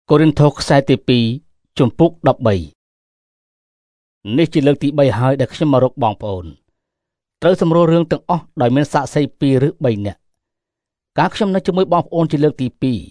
កូរិនថូសខ្សែទី2ជំពូក13នេះជាលើកទី3ហើយដែលខ្ញុំមករកបងប្អូនត្រូវសម្រួលរឿងទាំងអស់ដោយមានសាក្សី2ឬ3នាក់ការខ្ញុំនៅជាមួយបងប្អូនជាលើកទី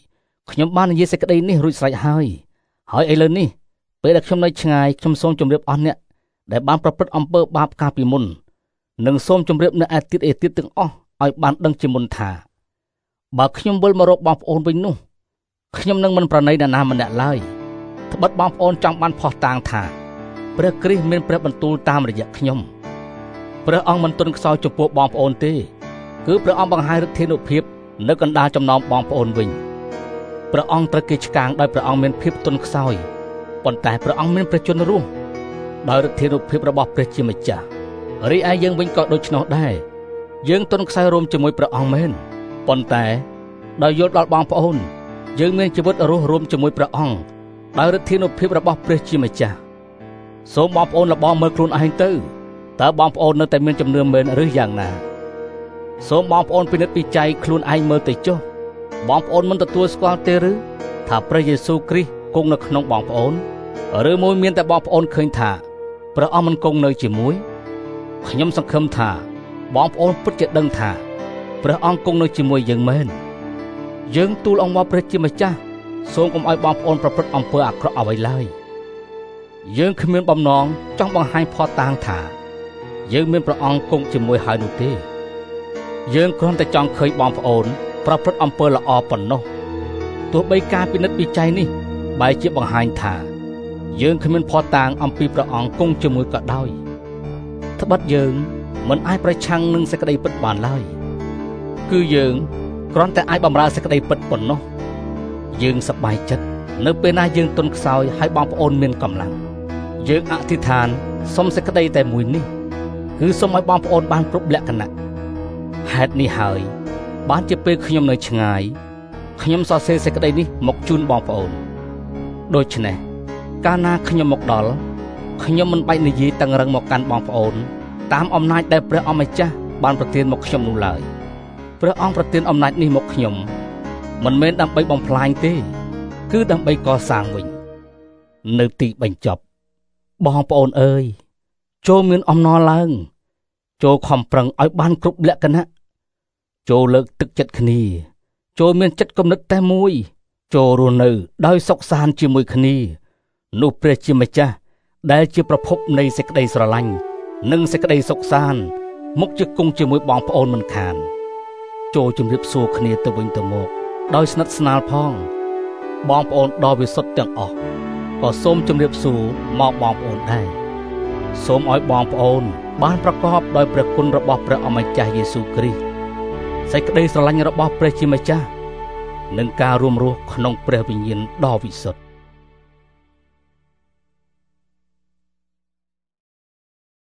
2ខ្ញុំបាននិយាយសេចក្តីនេះរួចស្រេចហើយឥឡូវនេះពេលដែលខ្ញុំនៅឆ្ងាយខ្ញុំសូមជម្រាបអស់អ្នកដែលបានប្រព្រឹត្តអំពើបាបកាលពីមុននិងសូមជម្រាបអ្នកឯទៀតទាំងអស់ឲ្យបានដឹងជាមុនថាបើខ្ញុំវិលមករកបងប្អូនវិញនោះខ្ញុំនឹងមិនប្រណីនរណាម្នាក់ឡើយត្បិតបងប្អូនចង់បានផុសតាងថាព្រះគ្រីស្ទមានព្រះបន្ទូលតាមរយៈខ្ញុំព្រះអង្គមិនទន់ខ្សោយចំពោះបងប្អូនទេគឺព្រះអង្គបង្ហាញឫទ្ធានុភាពនៅកណ្ដាលចំណោមបងប្អូនវិញព្រះអង្គត្រូវគេឆ្កាងដោយព្រះអង្គមានភាពទន់ខ្សោយប៉ុន្តែព្រះអង្គមានព្រះជន្មរស់ដោយឫទ្ធានុភាពរបស់ព្រះជាម្ចាស់រីឯយើងវិញក៏ដូច្នោះដែរយើងទន់ខ្សោយរួមជាមួយព្រះអង្គមែនប៉ុន្តែដោយយល់ដល់បងប្អូនយើងមានជីវិតរស់រួមជាមួយព្រះអង្គដោយឫទ្ធានុភាពរបស់ព្រះជាម្ចាស់សូមបងប្អូនលបងមើលខ្លួនឯងទៅតើបងប្អូននៅតែមានជំនឿមែនឬយ៉ាងណាសូមបងប្អូនពិនិត្យពិច័យខ្លួនឯងមើលទៅចុះបងប្អូនមិនទទួលស្គាល់ទេឬថាព្រះយេស៊ូវគ្រីស្ទគង់នៅក្នុងបងប្អូនឬមួយមានតែបងប្អូនឃើញថាព្រះអង្គមិនគង់នៅជាមួយខ្ញុំសង្ឃឹមថាបងប្អូនពិតជាដឹងថាព្រះអង្គគង់នៅជាមួយយើងមែនយើងទូលអង្គមកព្រះជាម្ចាស់សូមកុំឲ្យបងប្អូនប្រព្រឹត្តអំពើអាក្រក់អ្វីឡើយយើងគ្មានបំណងចង់បង្ហាញផតតាងថាយើងមានព្រះអង្គគង់ជាមួយហើយនោះទេយើងគ្រាន់តែចង់ឃើញបងប្អូនប្រព្រឹត្តអំពើល្អប៉ុណ្ណោះទោះបីការពិនិត្យវិច័យនេះបែរជាបង្ហាញថាយើងគ្មានផតតាងអំពីព្រះអង្គគង់ជាមួយក៏ដោយត្បិតយើងមិនអាចប្រឆាំងនឹងសេចក្តីពិតបានឡើយគឺយើងគ្រាន់តែអាចបម្រើសេចក្តីពិតប៉ុណ្ណោះយើងសប្បាយចិត្តនៅពេលណាយើងទន់ខ្សោយហើយបងប្អូនមានកម្លាំងយើងអធិដ្ឋានសុំសេចក្តីតែមួយនេះគឺសូមឲ្យបងប្អូនបានគ្រប់លក្ខណៈហេតុនេះហើយបានជាពេលខ្ញុំនៅឆ្ងាយខ្ញុំសរសេរសេចក្តីនេះមកជូនបងប្អូនដូច្នេះកាលណាខ្ញុំមកដល់ខ្ញុំមិនបាច់និយាយតឹងរឹងមកកាន់បងប្អូនតាមអំណាចដែលព្រះអម្ចាស់បានប្រទានមកខ្ញុំនោះឡើយព្រះអង្គប្រទានអំណាចនេះមកខ្ញុំមិនមែនដើម្បីបំផ្លាញទេគឺដើម្បីកសាងវិញនៅទីបញ្ចប់បងប្អូនអើយចូលមានអំណរឡើងចូលខំប្រឹងឲ្យបានគ្រប់លក្ខណៈចូលលើកទឹកចិត្តគ្នាចូលមានចិត្តគំនិតតែមួយចូលរស់នៅដោយសុខសាន្តជាមួយគ្នានោះព្រះជាម្ចាស់ដែលជាប្រភពនៃសេចក្តីស្រឡាញ់និងសេចក្តីសុខសាន្តមកជាគង់ជាមួយបងប្អូនមិនខានចូលជម្រាបសួរគ្នាទៅវិញទៅមកដោយស្និទ្ធស្នាលផងបងប្អូនដ៏វិសុទ្ធទាំងអស់ក៏សូមជម្រាបសួរមកបងប្អូនដែរសូមឲ្យបងប្អូនបានប្រកបដោយព្រះគុណរបស់ព្រះអម្ចាស់យេស៊ូវគ្រីស្ទសេចក្តីស្រឡាញ់របស់ព្រះជាម្ចាស់និងការរួមរស់ក្នុងព្រះវិញ្ញាណដ៏វិសុទ្ធ